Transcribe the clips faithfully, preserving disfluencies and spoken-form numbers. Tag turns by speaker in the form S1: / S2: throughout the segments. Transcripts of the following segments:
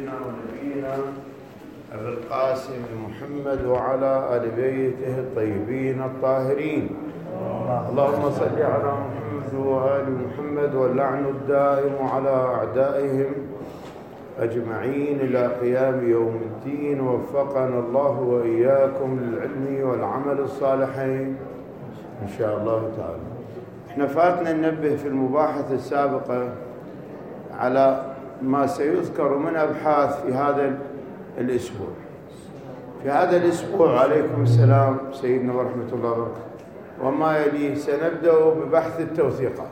S1: سيدنا ونبينا أبي القاسم محمد وعلى آل بيته الطيبين الطاهرين. اللهم صل على محمد وآل محمد، واللعن الدائم على أعدائهم أجمعين إلى قيام يوم الدين. وفقنا الله وإياكم للعلم والعمل الصالحين إن شاء الله تعالى. احنا فاتنا ننبه في المباحث السابقة على ما سيذكر من أبحاث في هذا الأسبوع. في هذا الأسبوع عليكم السلام سيدنا ورحمة الله وبركاته وما يليه سنبدأ ببحث التوثيقات.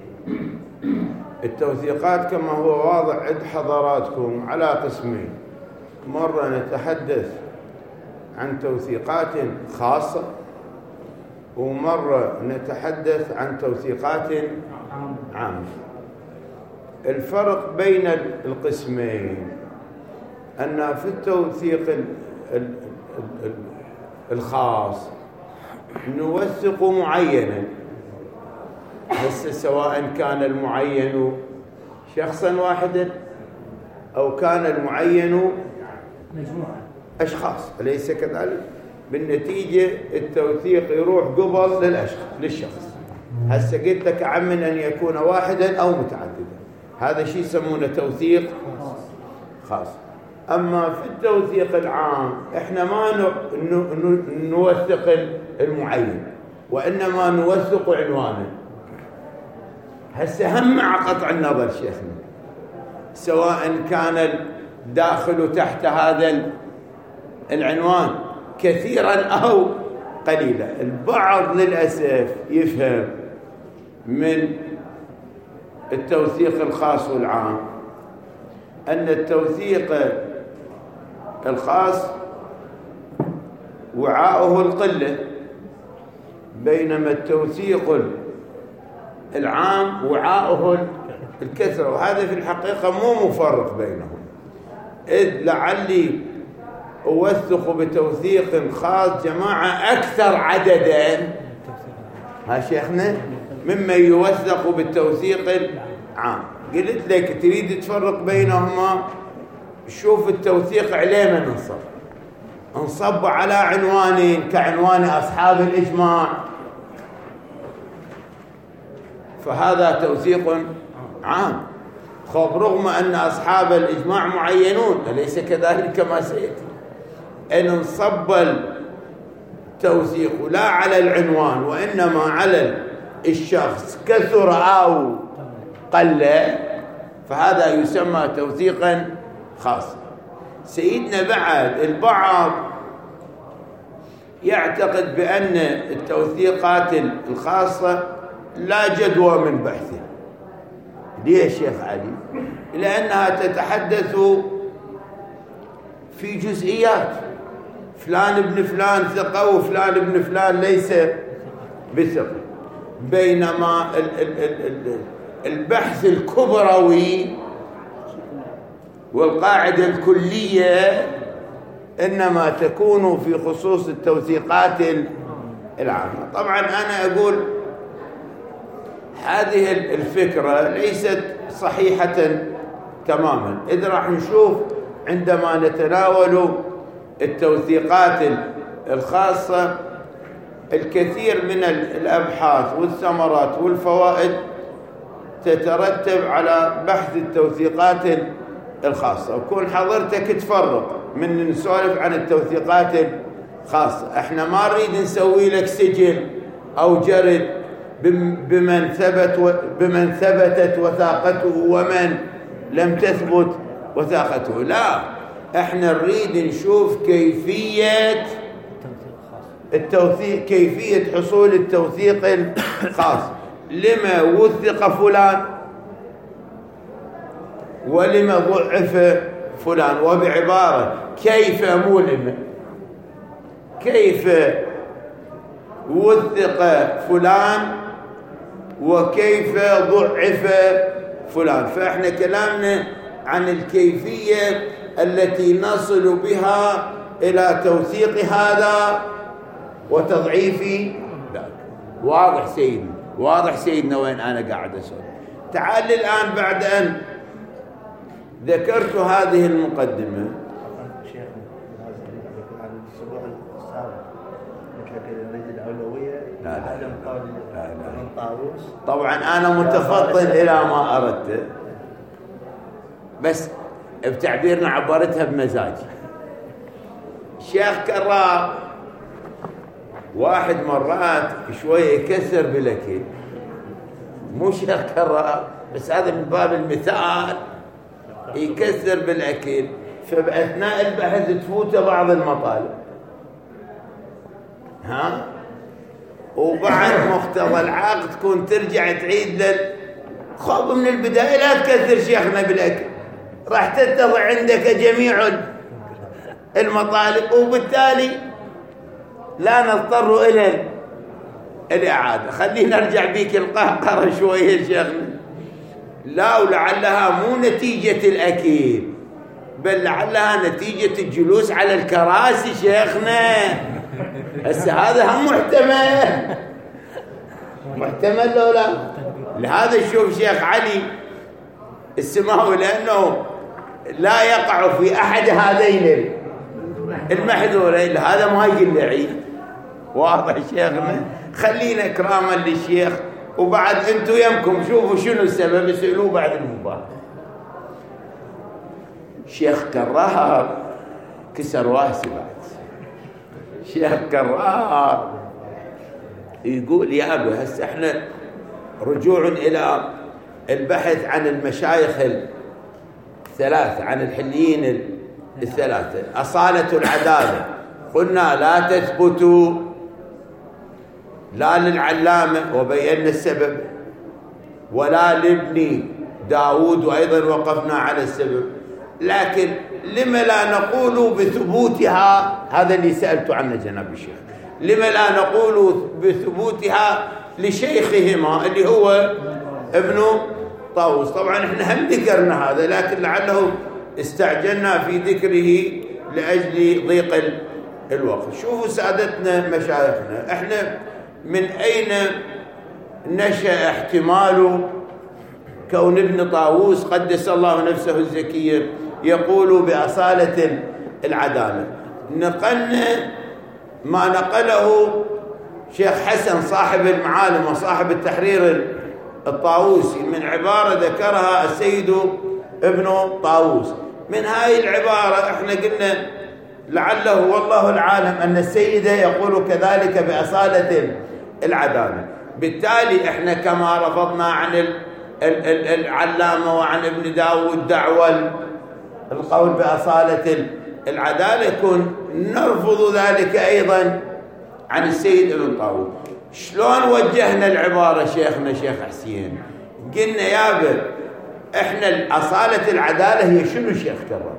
S1: التوثيقات كما هو واضح عند حضراتكم على قسمين: مرة نتحدث عن توثيقات خاصة، ومرة نتحدث عن توثيقات عامة. الفرق بين القسمين أن في التوثيق الخاص نوثق معينا، هسه سواء كان المعين شخصا واحدا أو كان المعين أشخاص، أليس كذلك؟ بالنتيجة التوثيق يروح قبل للأشخاص للشخص. هسه قلت لك عمن أن يكون واحدا أو متعددا، هذا شيء يسمونه توثيق خاص. أما في التوثيق العام احنا ما نوثق المعين، وإنما نوثق عنوانا. هسه هم مع قطع النظر شيخنا، سواء كان الداخل تحت هذا العنوان كثيرا أو قليلا. البعض للأسف يفهم من التوثيق الخاص والعام أن التوثيق الخاص وعاؤه القلة، بينما التوثيق العام وعاؤه الكثرة، وهذا في الحقيقة مو مفرق بينهم. إذ لعلي أوثق بتوثيق خاص جماعة أكثر عددا، ها شيخنا، مما يوثق بالتوثيق العام. قلت لك تريد تفرق بينهما، شوف التوثيق عليه من انصب انصب على عنوانين كعنوان أصحاب الإجماع، فهذا توثيق عام. خب رغم أن أصحاب الإجماع معينون، أليس كذلك كما سيأتي؟ أن انصب التوثيق لا على العنوان وإنما على الشخص كثر أو قل، فهذا يسمى توثيقا خاصا. سيدنا بعد البعض يعتقد بأن التوثيقات الخاصة لا جدوى من بحثه. ليه يا شيخ علي؟ لأنها تتحدث في جزئيات، فلان ابن فلان ثقة وفلان ابن فلان ليس بثقة، بينما البحث الكبروي والقاعدة الكلية إنما تكون في خصوص التوثيقات العامة. طبعا أنا أقول هذه الفكرة ليست صحيحة تماما، إذ راح نشوف عندما نتناول التوثيقات الخاصة الكثير من الأبحاث والثمرات والفوائد تترتب على بحث التوثيقات الخاصة. وكون حضرتك تفرق من نسولف عن التوثيقات الخاصة، احنا ما نريد نسوي لك سجل أو جرد بمن ثبت بمن ثبتت وثاقته ومن لم تثبت وثاقته، لا، احنا نريد نشوف كيفية التوثيق، كيفية حصول التوثيق الخاص. لما وثق فلان ولما ضعف فلان، وبعبارة كيف مو لما، كيف وثق فلان وكيف ضعف فلان. فإحنا كلامنا عن الكيفية التي نصل بها إلى توثيق هذا وتضعيف ذاك. واضح سيدنا؟ واضح سيدنا وين أنا قاعد أسأل؟ تعال الآن بعد أن ذكرت هذه المقدمة.
S2: شيخ عن الأسبوع السابق قلت لك نريد الأولوية لعدم قول ابن طاووس.
S1: طبعا أنا متفضل إلى ما أردت، بس بتعبيرنا عبرتها بمزاجي. الشيخ كرار واحد مرات شوية يكسر بالأكل، مو شيخ كرار بس هذا من باب المثال، يكسر بالأكل، فبأثناء البحث تفوته بعض المطالب، ها، وبعد مقتضى العقد تكون ترجع تعيد لل خب من البداية لا تكسر شيخنا بالأكل، راح تتضع عندك جميع المطالب، وبالتالي لا نضطر إلى الإعادة. خلينا نرجع بيك القهقرة شوية شيخنا. لا، ولعلها مو نتيجة الأكل، بل لعلها نتيجة الجلوس على الكراسي شيخنا. هسه هذا هم محتمل، محتمل لو لا. لهذا شوف شيخ علي السماوي، لأنه لا يقع في أحد هذين المحذورين، هذا ما يقل عيد. واضح شيخنا؟ خلينا إكراما للشيخ، وبعد أنتم يمكم شوفوا شنو السبب اسألوه بعد المباراة. شيخ كرار كسر واسي بعد. شيخ كرار يقول يا أبي هسه احنا رجوع إلى البحث عن المشايخ الثلاثة، عن الحليين الثلاثة، أصالة العدالة قلنا لا تثبت لا للعلامة وبينا السبب، ولا لابن داود وأيضا وقفنا على السبب، لكن لما لا نقول بثبوتها؟ هذا اللي سألت عنه جناب الشيخ. لما لا نقول بثبوتها لشيخهما اللي هو ابن طاووس؟ طبعا احنا هم ذكرنا هذا، لكن لعله استعجلنا في ذكره لأجل ضيق الوقت. شوفوا سادتنا مشايخنا، احنا من أين نشأ احتمال كون ابن طاووس قدس الله نفسه الزكية يقول بأصالة العدالة؟ نقلنا ما نقله شيخ حسن صاحب المعالم وصاحب التحرير الطاووسي من عبارة ذكرها السيد ابن طاووس. من هاي العبارة احنا قلنا لعله والله العالم أن السيد يقول كذلك بأصالة العدالة. بالتالي احنا كما رفضنا عن العلامة وعن ابن داود دعوى القول بأصالة العدالة، يكون نرفض ذلك أيضا عن السيد ابن طاووس. شلون وجهنا العبارة شيخنا شيخ حسين؟ قلنا يابا احنا أصالة العدالة هي شنو شيخ كرر؟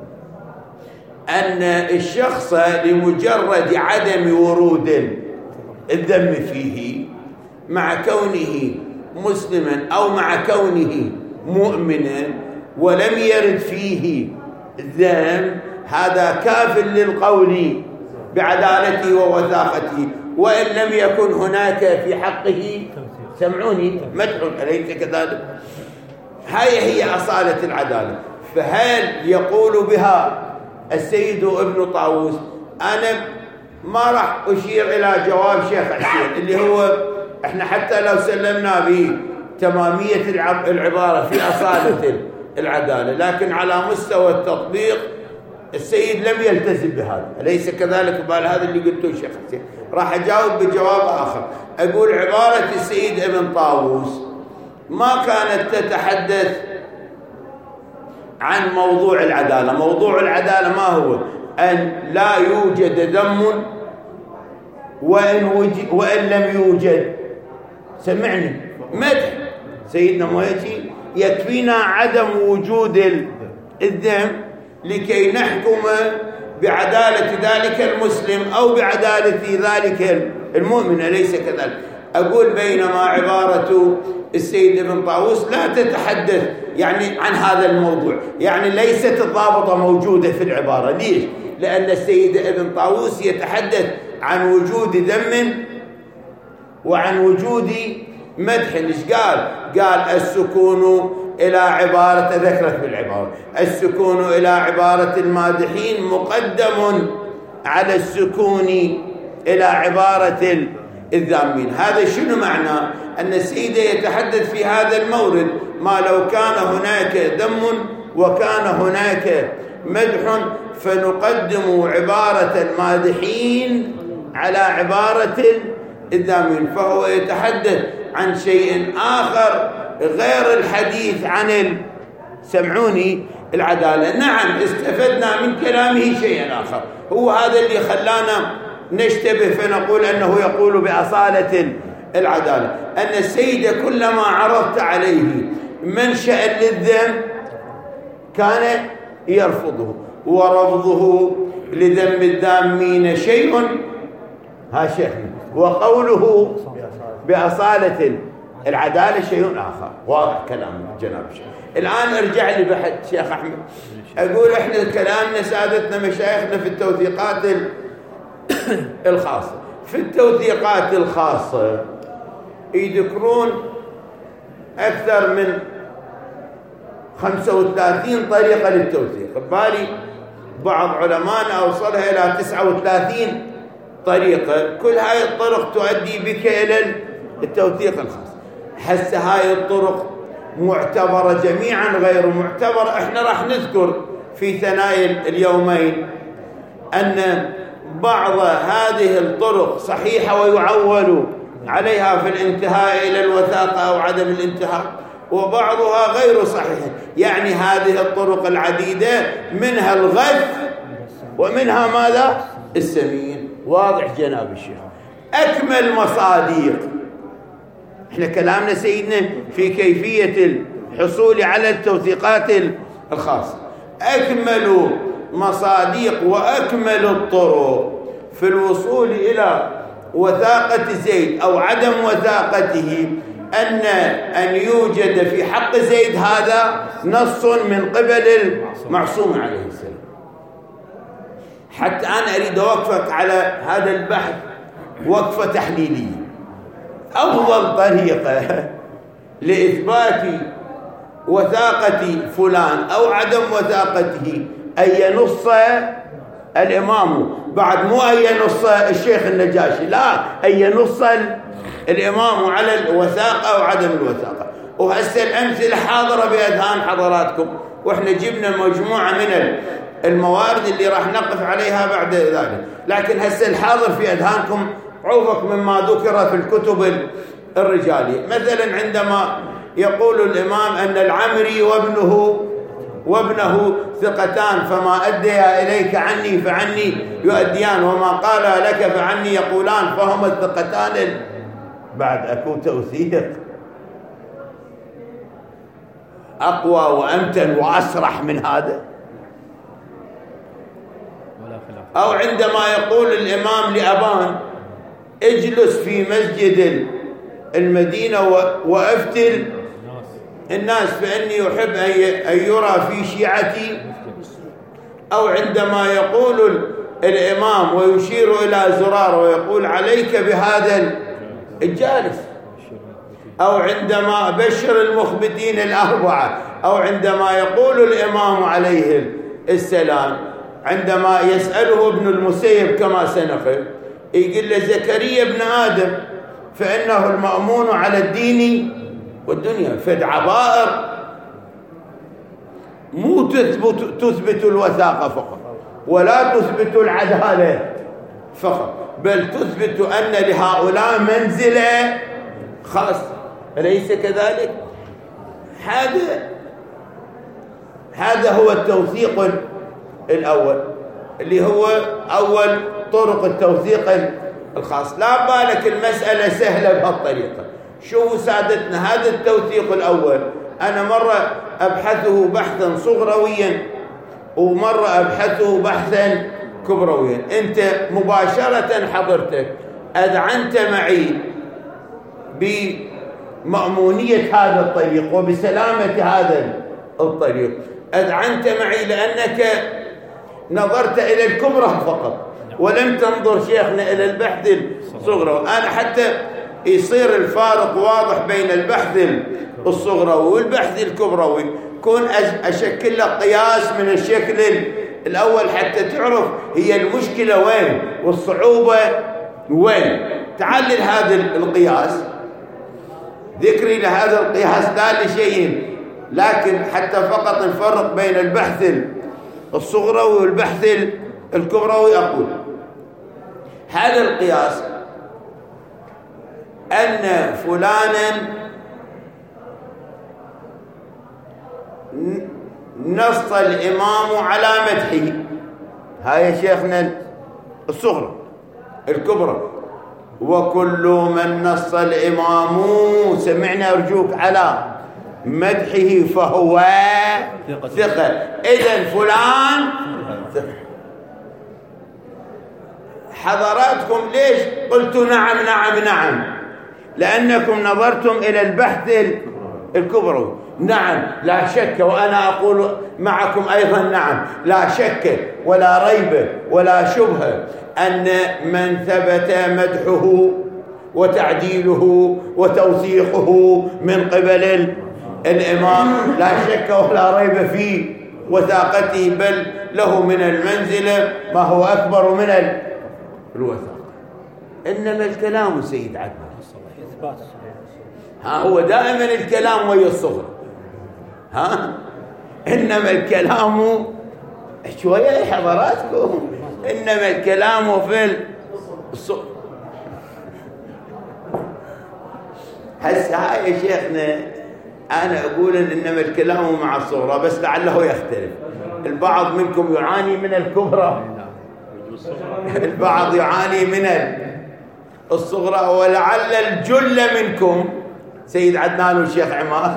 S1: أن الشخص لمجرد عدم ورود الذم فيه مع كونه مسلما أو مع كونه مؤمنا ولم يرد فيه الذم، هذا كاف للقول بعدالته ووثاقته، وإن لم يكن هناك في حقه سمعوني مدح، أليس كذلك؟ هاي هي أصالة العدالة. فهل يقول بها السيد ابن طاووس؟ أنا ما راح أشير إلى جواب شيخ حسين اللي هو احنا حتى لو سلمنا بتمامية العبارة في أصالة العدالة، لكن على مستوى التطبيق السيد لم يلتزم بهذا، أليس كذلك؟ بال هذا اللي قلته الشيخ حسين. راح أجاوب بجواب آخر، أقول عبارة السيد ابن طاووس ما كانت تتحدث عن موضوع العدالة. موضوع العدالة ما هو؟ أن لا يوجد ذم وإن, وجد وإن لم يوجد، سمعني، مدح سيدنا مويتي يكفينا عدم وجود الذم لكي نحكم بعدالة ذلك المسلم أو بعدالة ذلك المؤمن، أليس كذلك؟ أقول بينما عبارة السيد ابن طاووس لا تتحدث يعني عن هذا الموضوع، يعني ليست الضابطة موجودة في العبارة. ليش؟ لأن السيد ابن طاووس يتحدث عن وجود ذم وعن وجود مدح. ليش قال؟ قال السكون إلى عبارة ذكرت بالعبارة السكون إلى عبارة المادحين مقدم على السكون إلى عبارة الذامين. هذا شنو معناه؟ أن السيد يتحدث في هذا المورد ما لو كان هناك ذم وكان هناك مدح فنقدم عبارة المادحين على عبارة الذامين. فهو يتحدث عن شيء آخر غير الحديث عن ال... سمعوني العدالة. نعم استفدنا من كلامه شيئا آخر، هو هذا اللي خلانا نشتبه فنقول أنه يقول بأصالة العدالة، أن السيد كلما عرضت عليه منشأ للذم كان يرفضه، ورفضه لذم الذامين شيء ها شيخنا، وقوله بأصالة العدالة شيء آخر. واضح كلام جناب الشيخ. الآن ارجع لي بحث شيخ أحمد، أقول إحنا كلامنا سادتنا مشايخنا في التوثيقات الخاصة، في التوثيقات الخاصة يذكرون أكثر من خمسة وثلاثين طريقة للتوثيق، بالي بعض علماء أوصلها إلى تسعة وثلاثين طريقة، كل هاي الطرق تؤدي بك إلى التوثيق الخاص. حس هاي الطرق معتبرة جميعا غير معتبرة. احنا راح نذكر في ثنايا اليومين أن بعض هذه الطرق صحيحة ويعول عليها في الانتهاء إلى الوثاقة أو عدم الانتهاء، وبعضها غير صحيح. يعني هذه الطرق العديدة منها الغث ومنها ماذا؟ السمين. واضح جناب الشيخ. أكمل مصاديق، احنا كلامنا سيدنا في كيفية الحصول على التوثيقات الخاصة. أكمل مصاديق وأكمل الطرق في الوصول إلى وثاقة زيد أو عدم وثاقته أن أن يوجد في حق زيد هذا نص من قبل المعصوم عليه السلام. حتى أنا أريد أوقفك على هذا البحث وقفة تحليلية. أفضل طريقة لإثبات وثاقة فلان أو عدم وثاقته أن ينص الإمام، بعد مو أن ينص الشيخ النجاشي، لا، أن ينص الإمام على الوثاقة أو عدم الوثاقة. وهسه الأمثلة حاضرة بأذهان حضراتكم، وإحنا جبنا مجموعة من الموارد اللي راح نقف عليها بعد ذلك، لكن هسه الحاضر في أذهانكم عوفك مما ذكر في الكتب الرجالية. مثلا عندما يقول الإمام أن العمري وابنه وابنه ثقتان فما أديا إليك عني فعني يؤديان وما قال لك فعني يقولان فهما الثقتان، بعد أكو توثيق أقوى وأمتن وأسرح من هذا؟ أو عندما يقول الإمام لأبان اجلس في مسجد المدينة وأفتل الناس فإني يحب أن يرى في شيعتي، أو عندما يقول الإمام ويشير إلى زرار ويقول عليك بهذا الجالس، أو عندما بشر المخبتين الأربعة، أو عندما يقول الإمام عليه السلام عندما يسأله ابن المسيب كما سنقل يقول له زكريا ابن آدم فإنه المأمون على الدين والدنيا. فد عبائر مو تثبت, تثبت الوثاقة فقط ولا تثبت العدالة فقط، بل تثبت أن لهؤلاء منزلة خاصة، أليس كذلك؟ هذا هذا هو التوثيق الأول اللي هو أول طرق التوثيق الخاص. لا بالك المسألة سهلة بهالطريقة. شوفوا سادتنا، هذا التوثيق الأول أنا مرة أبحثه بحثا صغرويا ومرة أبحثه بحثا كبرويا. أنت مباشرة حضرتك أذعنت معي بمأمونية هذا الطريق وبسلامة هذا الطريق، أذعنت معي لأنك نظرت إلى الكبرى فقط ولم تنظر شيخنا إلى البحث الصغرى. أنا حتى يصير الفارق واضح بين البحث الصغروي والبحث الكبروي. كون أشكل لك قياس من الشكل الأول حتى تعرف هي المشكلة وين والصعوبة وين. تعلل هذا القياس، ذكري لهذا القياس لا لشيء، لكن حتى فقط نفرق بين البحث الصغروي والبحث الكبروي. أقول هذا القياس أن فلانا نص الإمام على مدحه، هاي شيخنا الصغرى. الكبرى وكل من نص الإمام سمعنا أرجوك على مدحه فهو ثقة. إذن فلان ثقة. حضراتكم ليش قلت نعم نعم نعم؟ لأنكم نظرتم إلى البحث الكبرى. نعم لا شك، وأنا أقول معكم أيضا نعم لا شك ولا ريب ولا شبهة أن من ثبت مدحه وتعديله وتوثيقه من قبل الإمام لا شك ولا ريب في وثاقته، بل له من المنزلة ما هو أكبر من الوثاقة. إنما الكلام سيد عدنان ها هو دائما الكلام ويا الصغر، ها إنما الكلام شوية حضراتكم، إنما الكلام في الصغر. هسه هاي يا شيخنا أنا أقول إن إنما الكلام مع الصغرى، بس لعله يختلف. البعض منكم يعاني من الكبرى، البعض يعاني من الصغرى، ولعل الجل منكم سيد عدنان والشيخ عمار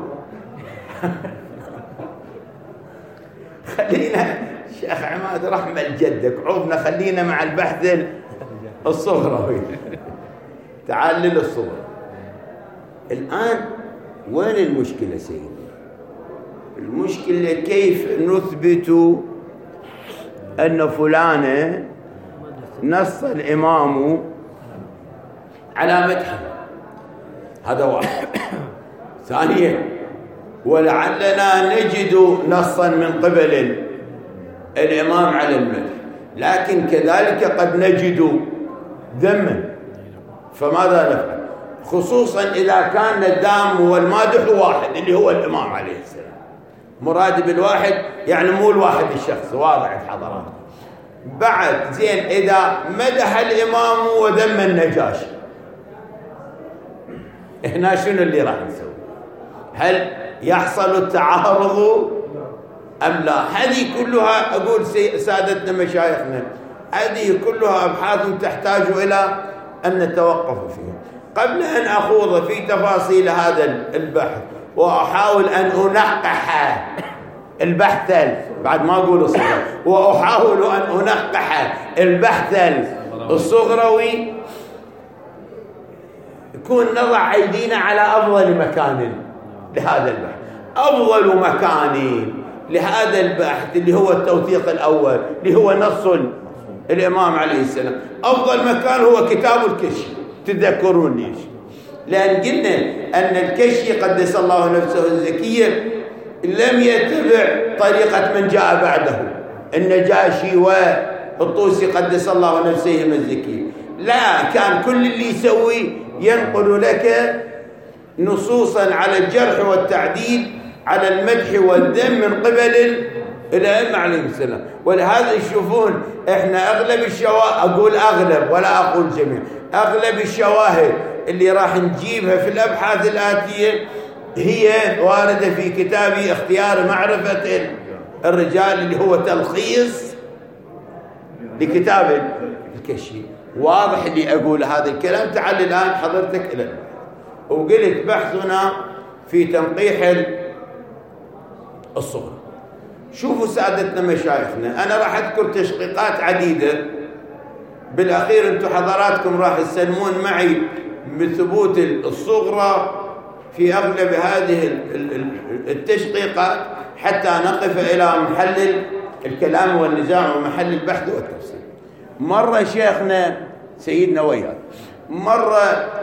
S1: خلينا شيخ عماد رحمة لجدك عوضنا، خلينا مع البحث الصغرى. تعال للصغرى الآن. وين المشكلة سيدي؟ المشكلة كيف نثبت أن فلان نص الإمام على مدحه؟ هذا واحد. ثانيا ولعلنا نجد نصا من قبل الإمام على المدح، لكن كذلك قد نجد ذما، فماذا نفعل؟ خصوصا إذا كان الدام والمادح واحد اللي هو الإمام عليه السلام. مراد بالواحد يعني مو الواحد الشخص، واضح الحضرات. بعد زين إذا مدح الإمام وذم النجاشي، هنا شنو اللي راح نسوي؟ هل يحصل التعارض أم لا؟ هذه كلها أقول سادتنا مشايخنا، هذه كلها أبحاث تحتاج إلى أن نتوقف فيها. قبل أن أخوض في تفاصيل هذا البحث وأحاول أن أنقح البحث، بعد ما أقول الصغر، وأحاول أن أنقح البحث الصغروي، يكون نضع أيدينا على أفضل مكان لهذا البحث. أفضل مكان لهذا البحث اللي هو التوثيق الأول، اللي هو نص الإمام عليه السلام. أفضل مكان هو كتاب الكشي، تذكرون ليش؟ لأن قلنا أن الكشي قدس الله نفسه الزكية لم يتبع طريقة من جاء بعده، النجاشي والطوسي قدس الله نفسهم الزكية. لا، كان كل اللي يسوي ينقل لك نصوصا على الجرح والتعديل، على المدح والذم من قبل الأئمة عليهم السلام. ولهذا تشوفون احنا اغلب الشواهد، اقول اغلب ولا اقول جميع، اغلب الشواهد اللي راح نجيبها في الابحاث الاتيه هي وارده في كتابي اختيار معرفه الرجال، اللي هو تلخيص لكتاب الكشي. واضح اللي اقول هذا الكلام. تعال الان حضرتك الى وقلت بحثنا في تنقيح الصغر. شوفوا سادتنا مشايخنا، أنا راح أذكر تشقيقات عديدة، بالأخير أنتم حضراتكم راح تسلمون معي بثبوت الصغرى في أغلب هذه التشقيقات حتى نقف إلى محل الكلام والنزاع ومحل البحث والتفسير. مرة شيخنا سيدنا وياه مرة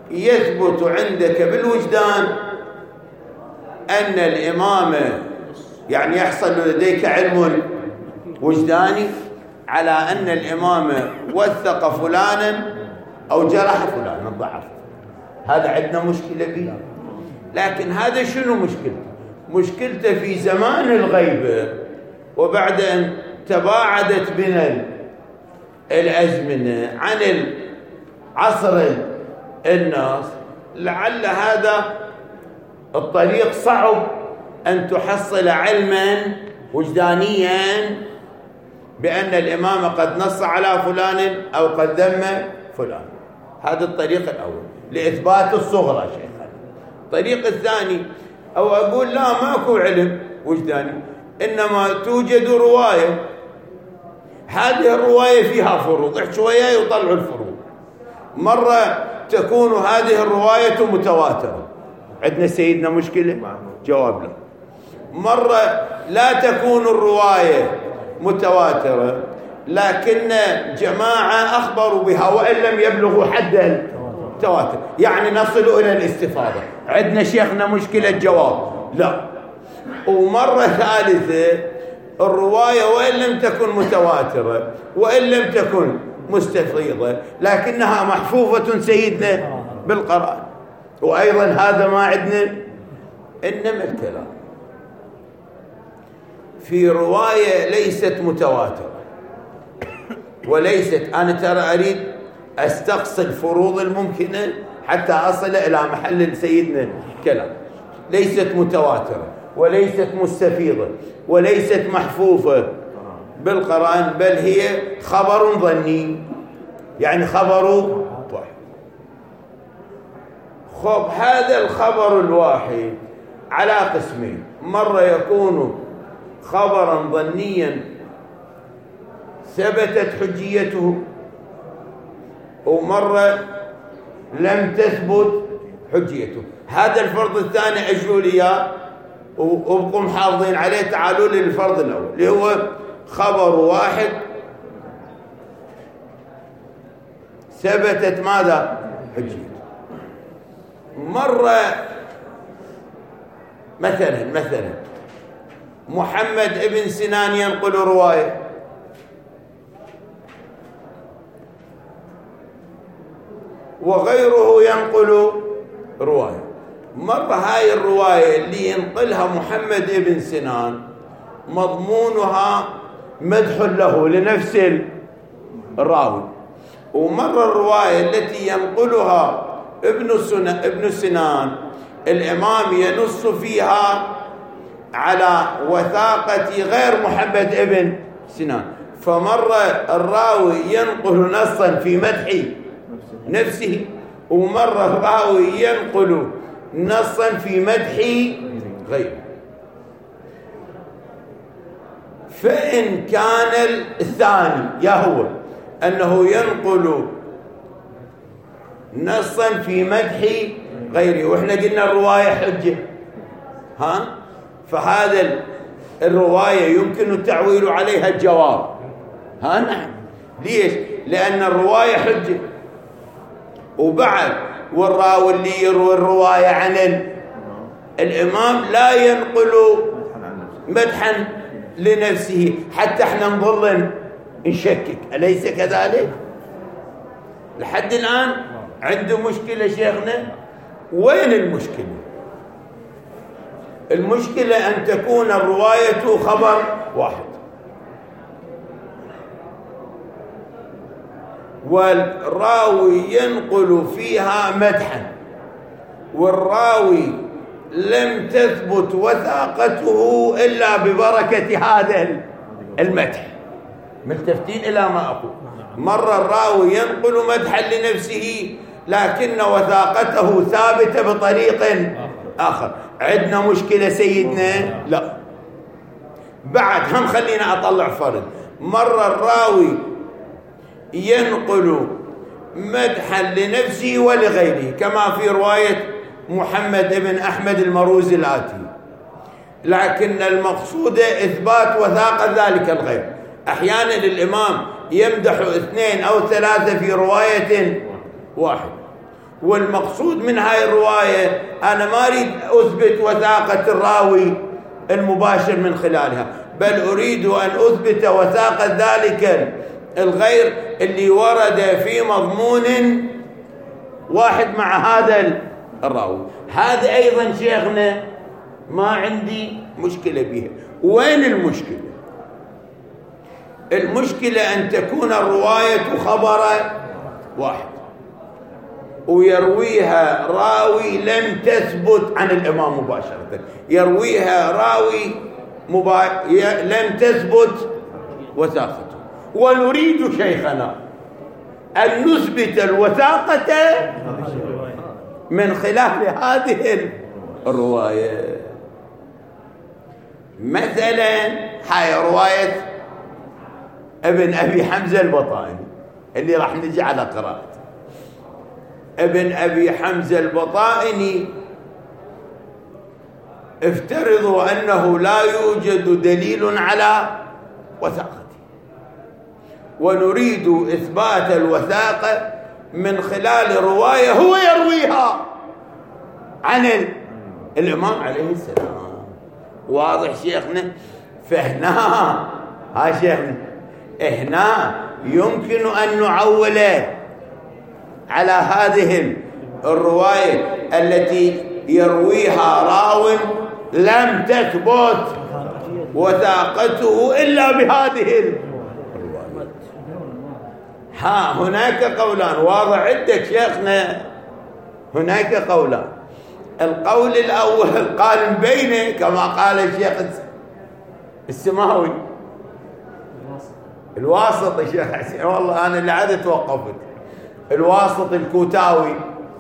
S1: يثبت عندك بالوجدان أن الإمامة يعني يحصل لديك علم وجداني على أن الإمامة وثق فلانا أو جرح فلانا ضعف، هذا عندنا مشكلة به. لكن هذا شنو مشكلته؟ مشكلته في زمان الغيبة وبعد أن تباعدت بنا الأزمنة عن عصر الناس، لعل هذا الطريق صعب أن تحصل علما وجدانيا بأن الإمام قد نص على فلان أو قد ذم فلان. هذا الطريق الأول لإثبات الصغرى شيخنا. الطريق الثاني أو أقول لا ماكو علم وجداني، إنما توجد رواية، هذه الرواية فيها فروض، احكوا وياي وطلعوا الفروض. مرة تكون هذه الرواية متواترة، عندنا سيدنا مشكلة؟ جواب لا. مرة لا تكون الرواية متواترة لكن جماعة أخبروا بها وإن لم يبلغوا حد التواتر، يعني نصل إلى الاستفاضة، عندنا شيخنا مشكلة؟ جواب لا. ومرة ثالثة الرواية وإن لم تكن متواترة وإن لم تكن مستفيضة لكنها محفوفة سيدنا بالقرآن، وأيضا هذا ما عندنا. إنما الكلام في رواية ليست متواترة وليست، أنا ترى أريد أستقصي الفروض الممكنة حتى أصل إلى محل سيدنا كلام، ليست متواترة وليست مستفيضة وليست محفوفة بالقرآن، بل هي خبر ظني، يعني خبر واحد. خب هذا الخبر الواحد على قسمين، مرة يكون خبرا ظنيا ثبتت حجيته، ومرة لم تثبت حجيته. هذا الفرض الثاني أجلوا لي وابقوا محافظين عليه. تعالوا لي للفرض الأول اللي هو خبر واحد ثبتت ماذا؟ حجيته. مرة مثلا مثلا محمد ابن سنان ينقل رواية، وغيره ينقل رواية. مرة هاي الرواية اللي ينقلها محمد ابن سنان مضمونها مدح له لنفس الراوي، ومرة الرواية التي ينقلها ابن سنان, ابن سنان الإمام ينص فيها على وثاقة غير محمد ابن سنان، فمرة الراوي ينقل نصا في مدح نفسه، ومرة الراوي ينقل نصا في مدح غيره. فإن كان الثاني يا هو أنه ينقل نصا في مدح غيره، وإحنا قلنا الرواية حجة، ها، فهذا الرواية يمكن التعويل عليها الجواب، ها نعم. ليش؟ لأن الرواية حجة، وبعد والراوي اللي يروي الرواية عن الإمام لا ينقل مدحا لنفسه حتى احنا نظل نشكك، أليس كذلك؟ لحد الآن عنده مشكلة شيخنا. وين المشكلة؟ المشكلة أن تكون الرواية خبر واحد، والراوي ينقل فيها مدحا، والراوي لم تثبت وثاقته إلا ببركة هذا المدح. ملتفتين إلى ما أقول. مرة الراوي ينقل مدحا لنفسه لكن وثاقته ثابتة بطريق آخر. عندنا مشكلة سيدنا؟ لا. بعد هم خلينا أطلع فرد. مرة الراوي ينقل مدحا لنفسه ولغيره كما في رواية محمد بن أحمد المروزي الآتي، لكن المقصود إثبات وثاقة ذلك الغير. أحيانا الإمام يمدح اثنين أو ثلاثة في رواية واحد، والمقصود من هاي الرواية أنا ما أريد أثبت وثاقة الراوي المباشر من خلالها، بل أريد أن أثبت وثاقة ذلك الغير اللي ورد في مضمون واحد مع هذا الراوي. هذا أيضا شيخنا ما عندي مشكلة بها. وين المشكلة؟ المشكلة أن تكون الرواية خبر واحد ويرويها راوي لم تثبت عن الإمام مباشرة، يرويها راوي مبا... ي... لم تثبت وثاقته، ونريد شيخنا أن نثبت الوثاقة من خلال هذه الرواية. مثلا هاي رواية ابن أبي حمزة البطائني اللي راح نجي على قراءته. ابن أبي حمزة البطائني افترضوا أنه لا يوجد دليل على وثاقته، ونريد إثبات الوثاقة من خلال رواية هو يرويها عن الإمام عليه السلام. واضح شيخنا؟ فهنا ها شيخنا هنا يمكن أن نعول على هذه الرواية التي يرويها راو لم تثبت وثاقته إلا بهذه الرواية. ها هناك قولان، واضح عندك شيخنا؟ هناك قولان. القول الأول قال بينه كما قال الشيخ السماوي، الواسط الشيخ حسين، والله أنا اللي عاد توقفت، الواسط الكوتاوي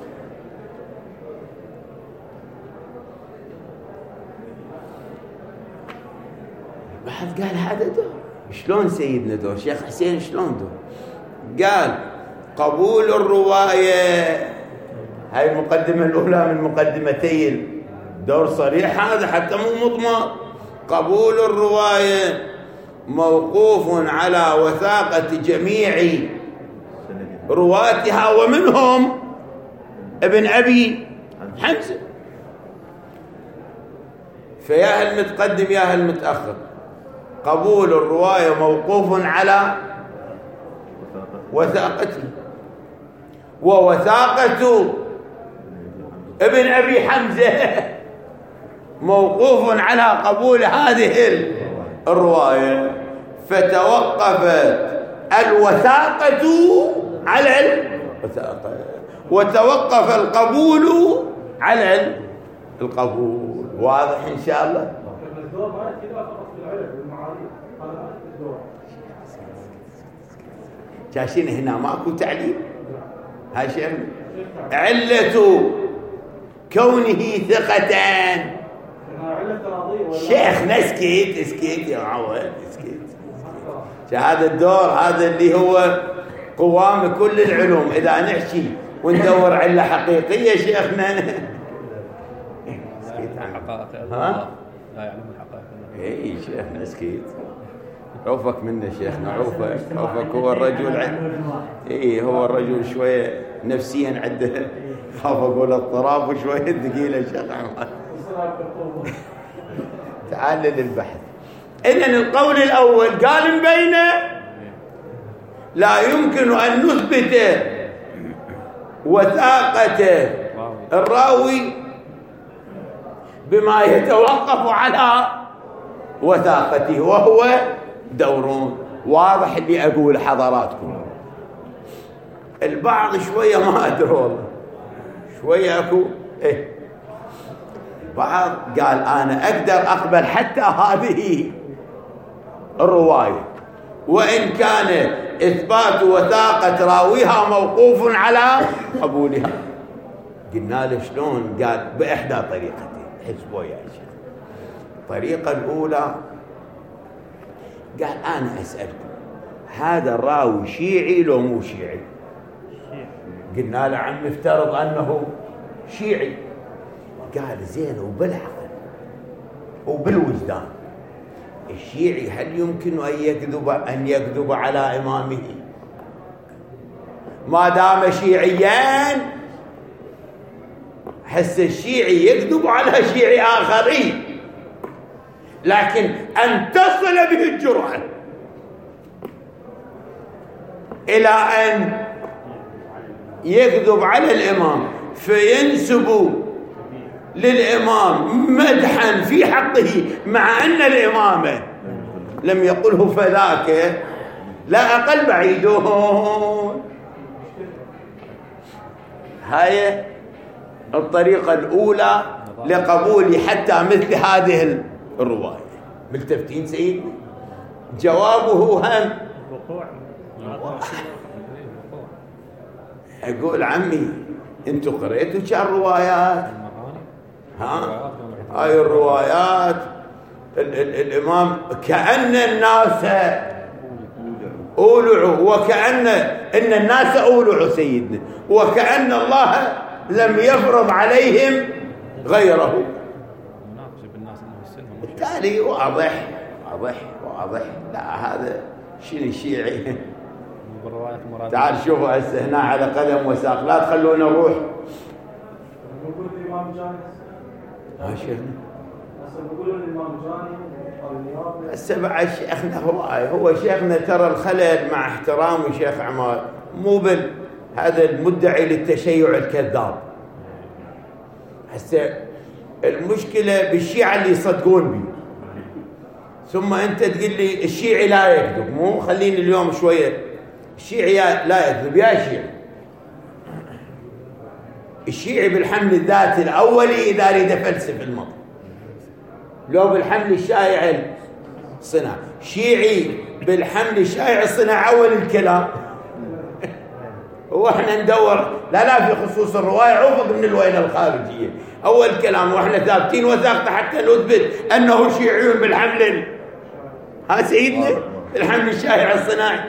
S1: بعد قال هذا دور. شلون سيدنا دور؟ شيخ حسين شلون دور؟ قال قبول الرواية، هاي المقدمة الأولى من مقدمتي الدور صريح هذا حتى مو مضمر. قبول الرواية موقوف على وثاقة جميع رواتها ومنهم ابن أبي حمزة. فيا المتقدم يا المتأخر، قبول الرواية موقوف على وثاقته، ووثاقة ابن أبي حمزة موقوف على قبول هذه الرواية، فتوقفت الوثاقة على الوثاقة وتوقف القبول على القبول. واضح إن شاء الله؟ شاشين هنا ماكو تعليل. هاي شيء علة كونه ثقة. شيخ نسكت اسكت يا معود اسكت. هذا الدور هذا اللي هو قوام كل العلوم، إذا نحكي وندور علة حقيقية شيخنا اسكت عن
S3: حقائق
S1: ها
S3: لا يعلم الحقائق.
S1: اي شيخنا اسكت، عوفك منا شيخنا، عوفك عوفك. هو الرجل عند اي هو الرجل شويه نفسيا عنده خاف اقول اضطراب وشويه ثقيله شيخ عماد. تعال للبحث. إذن القول الأول قال بينه لا يمكن أن نثبت وثاقة الراوي بما يتوقف على وثاقته وهو دور. واضح اللي أقول حضراتكم؟ البعض شوية ما أدري والله شوية أكو إيه بعض قال أنا أقدر أقبل حتى هذه الرواية وإن كان إثبات وثاقة راويها موقوف على قبولها. قلنا له شلون؟ قال بإحدى طريقتين. حسبوا يا شيخ. الطريقة الأولى قال أنا أسألكم هذا الراوي شيعي لو مو شيعي؟ قلنا له عم نفترض أنه شيعي. قال زين وبالعقل وبالوجدان الشيعي هل يمكن أن يكذب أن يكذب على إمامه؟ ما دام شيعيا حس الشيعي يكذب على شيعي آخرين، لكن أن تصل به الجرأة إلى أن يكذب على الإمام فينسب للإمام مدحا في حقه مع أن الإمامة لم يقله فذاك لا أقل بعيدون. هاي الطريقة الأولى لقبول حتى مثل هذه الرواية. ملتفتين سيدنا؟ جوابه هم أقول عمي أنتوا قرأتوا كان روايات؟ ها؟ هاي الروايات ال ال الإمام كأن الناس أولعوا، وكأن إن الناس أولعوا سيدنا، وكأن الله لم يفرض عليهم غيره. بالتالي واضح واضح واضح لا هذا شنو شيعي. تعال شوفوا هسه هنا على قدم وساق، لا تخلونا نروح. ها شيخنا هسه بيقولوا الإمام جاني هسه بعد شيخنا هواي، هو شيخنا ترى الخلل مع احترامي شيخ عمار مو بال هذا المدعي للتشيع الكذاب. هسه المشكلة بالشيعة اللي يصدقون بي، ثم أنت تقول لي الشيعي لا يكذب. مو خليني اليوم شوية الشيعي لا يكذب يا شيعي. الشيعي بالحمل الذاتي الأولي إذا أريد أفلسف المطلب، لو بالحمل الشائع الصناعي. شيعي بالحمل الشائع الصناعي أول الكلام وإحنا ندور لا لا في خصوص الرواية عوفق من الوينة الخارجية. أول كلام وإحنا ثابتين وثاقة حتى نثبت أنه شيعي بالحمل ها سيدنا الحمل الشائع الصناعي.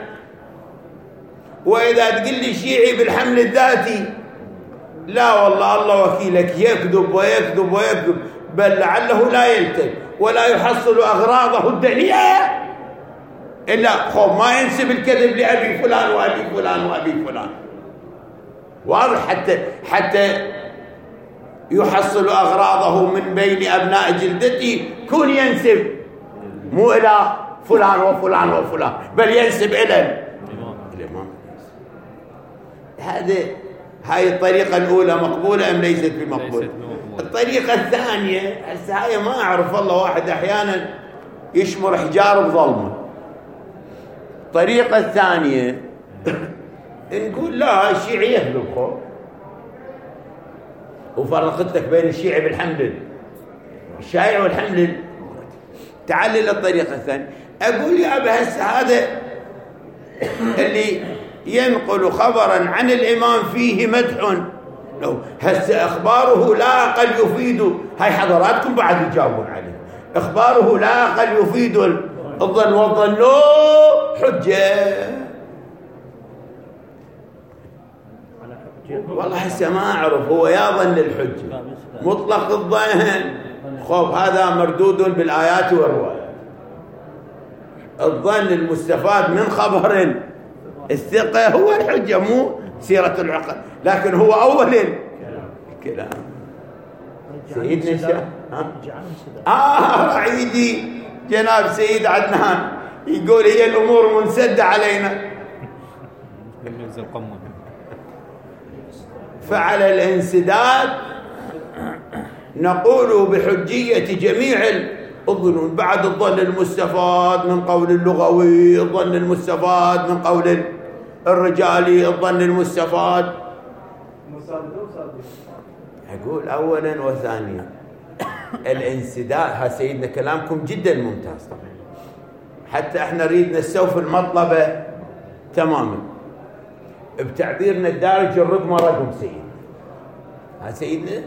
S1: وإذا تقول لي شيعي بالحمل الذاتي لا والله الله وكيلك يكذب ويكذب ويكذب، بل لعله لا يلتف ولا يحصل أغراضه الدنيا إلا خوف ما ينسب الكذب لأبي فلان وأبي فلان وأبي فلان. واضح حتى حتى يحصل أغراضه من بين أبناء جلدته كون ينسب مو إلى فلان وفلان وفلان بل ينسب إلى الإمام. هذا هاي الطريقة الأولى مقبولة أم ليست بمقبولة؟ الطريقة الثانية هسه هاي ما أعرف والله، واحد أحيانا يشمر حجار بظلمه. الطريقة الثانية نقول لا الشيعي يهلب خوف، وفرقت لك بين الشيعي بالحمل الشائع والحمل. تعال للطريقة الثانية، أقول يا أبا هسه هذا اللي ينقل خبرا عن الإمام فيه مدح لو هسه أخباره لا أقل يفيد، هاي حضراتكم بعد يجاوبون عليه، إخباره لا أقل يفيد الظن والظن له حجة. والله هسه ما أعرف هو يا ظن الحجة مطلق الظن خوف هذا مردود بالآيات والروايات. الظن المستفاد من خبر الثقة هو الحجة مو سيرة العقل، لكن هو أول الكلام. سيدنا الشيخ آه عيدي جناب سيد عدنان يقول هي الأمور منسدة علينا، فعلى الانسداد نقول بحجية جميع الظنون بعد الظن المستفاد من قول اللغوي، الظن المستفاد من قول الرجالي، الظن المستفاد. أقول أولا وثانيا الانسداد. ها سيدنا كلامكم جدا ممتاز، حتى احنا نريد نستوفي المطلبة تماما. بتعبيرنا الدارج الرقم رقم سيد. ها سيدنا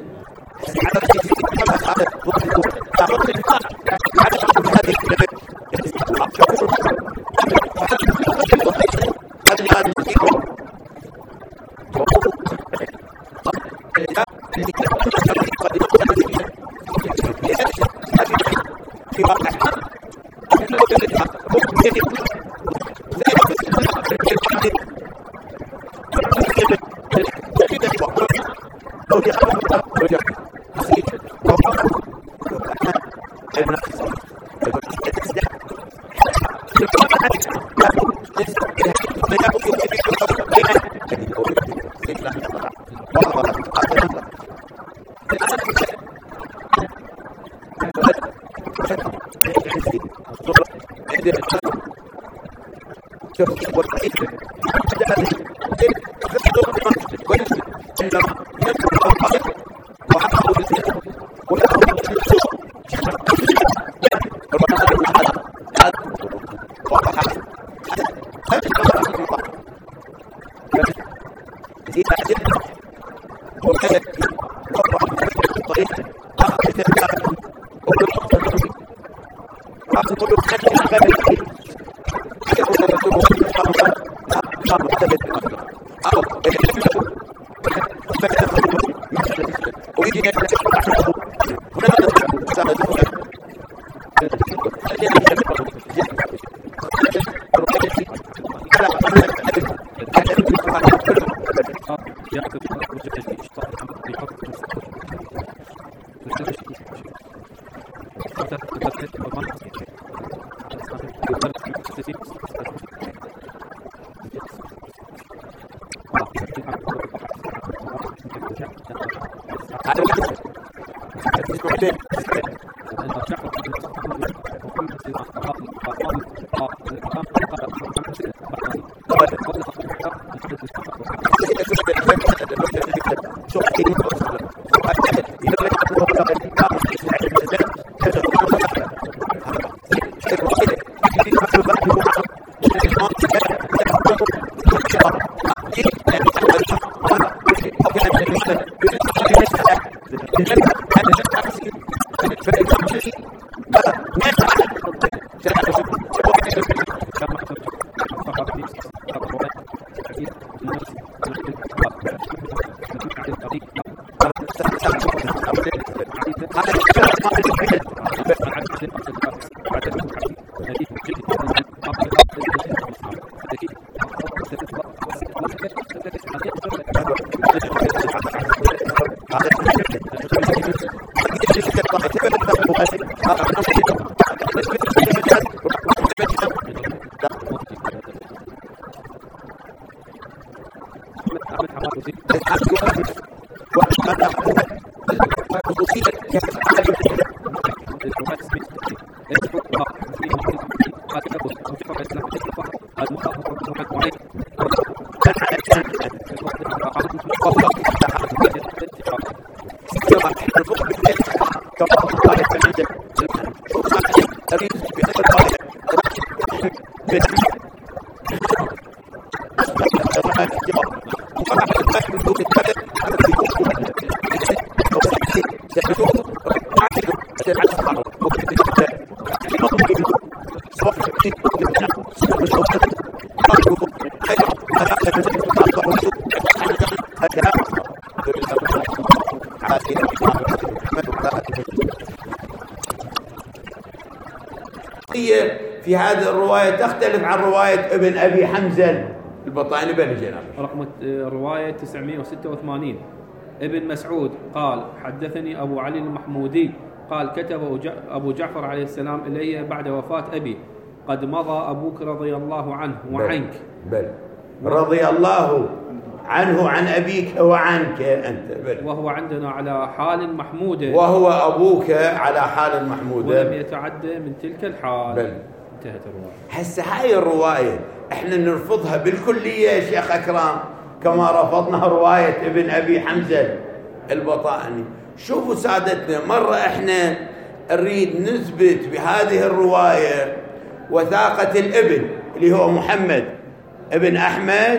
S1: في هذه الرواية تختلف عن رواية ابن أبي حمزة البطائني بن جناب.
S3: رقم الرواية تسعمائة وستة وثمانين. ابن مسعود قال حدثني أبو علي المحمودي قال كتب أبو جعفر عليه السلام إلي بعد وفاة أبي قد مضى أبوك رضي الله عنه وعنك.
S1: بل, بل رضي الله عنه عن أبيك وعنك أنت. بل
S3: وهو عندنا على حال محمودة
S1: وهو أبوك على حال محمودة
S3: ولم يتعدى من تلك الحال.
S1: بل
S3: انتهت الرواية.
S1: هسه هاي الرواية احنا نرفضها بالكلية يا شيخ أكرام كما رفضنا رواية ابن أبي حمزة البطائني. شوفوا سادتنا، مرة احنا نريد نثبت بهذه الرواية وثاقة الابن اللي هو محمد ابن أحمد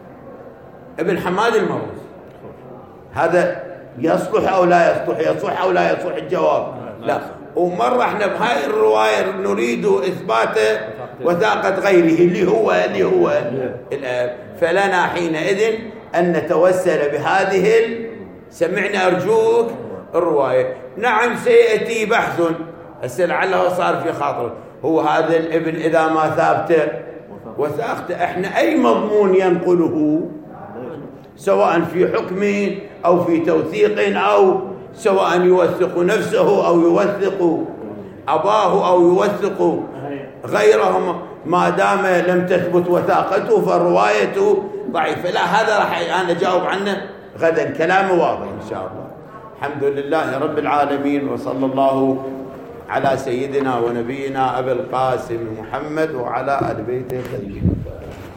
S1: ابن حماد المروزي، هذا يصلح أو لا يصلح، يصح أو لا يصح الجواب لا. ومرة احنا بهاي الرواية نريد إثبات وثاقة غيره اللي هو اللي هو الآب. فلنا حينئذ أن نتوسل بهذه سمعنا أرجوك الرواية. نعم سيأتي بحث هسه لعله صار في خاطر هو هذا الابن إذا ما ثابته وثاقته احنا أي مضمون ينقله سواء في حكم أو في توثيق أو سواء يوثق نفسه أو يوثق أباه أو يوثق غيرهم ما دام لم تثبت وثاقته فروايته ضعيفة. لا، هذا راح أنا أجاوب عنه غدا، كلامه واضح إن شاء الله. الحمد لله رب العالمين، وصلى الله على سيدنا ونبينا أبي القاسم محمد وعلى آل بيته الطيبين.